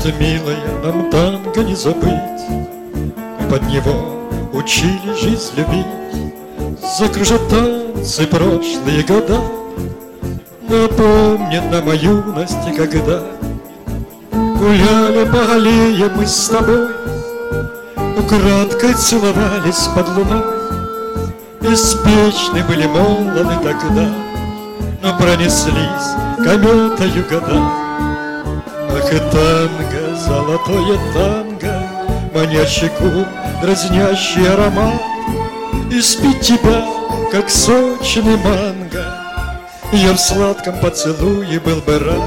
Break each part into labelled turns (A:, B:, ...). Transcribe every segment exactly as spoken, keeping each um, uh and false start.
A: милая, нам танго не забыть. Мы под него учили жизнь любить. Закружат танцы прошлые года, напомнят нам о юности, когда гуляли по аллее мы с тобой, украдкой целовались под луной. Беспечны были молоды тогда, но пронеслись кометою года. Ах и танго, золотое танго, манящий куб, дразнящий аромат, испить тебя, как сочный манго, я в сладком поцелуе был бы рад.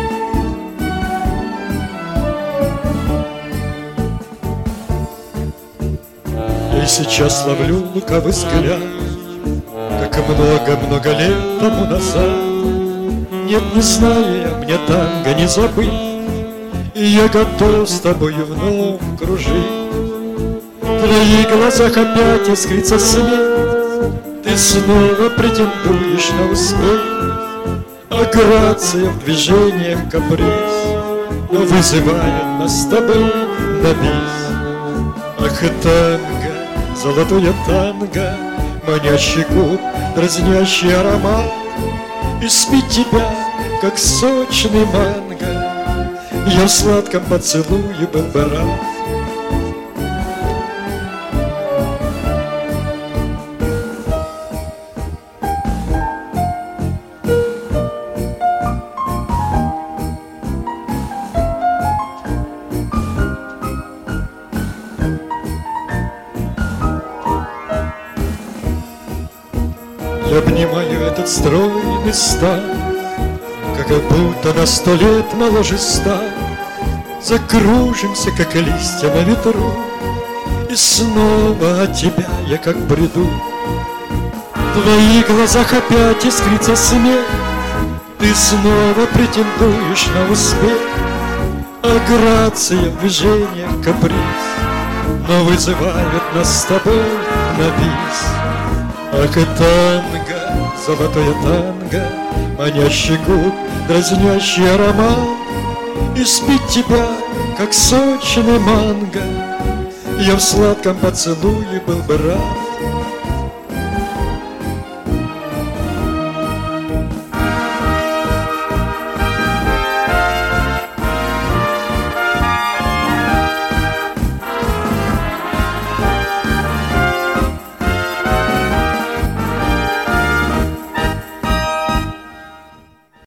A: Я сейчас ловлю лукавый взгляд, как много-много лет тому назад. Нет, не знаю я, мне танго не забыть, и я готов с тобою вновь кружить. В твоих глазах опять искрится свет, ты снова претендуешь на успех. А грация в движениях каприз, но вызывает нас с тобой на бис. Ах и танго, золотое танго, манящий губ, дразнящий аромат, испить тебя, как сочный манго, я в сладком поцелуе был бы рад. Я обнимаю этот стройный стан, как будто на сто лет моложе стал. Закружимся, как листья на ветру, и снова от тебя я как бреду. В твоих глазах опять искрится смех, ты снова претендуешь на успех. А грация в движениях каприз, но вызывает нас с тобой на бис. Ах и танго, золотое танго, манящий губ, дразнящий аромат, испить тебя, как сочный манго, я в сладком поцелуе был бы рад.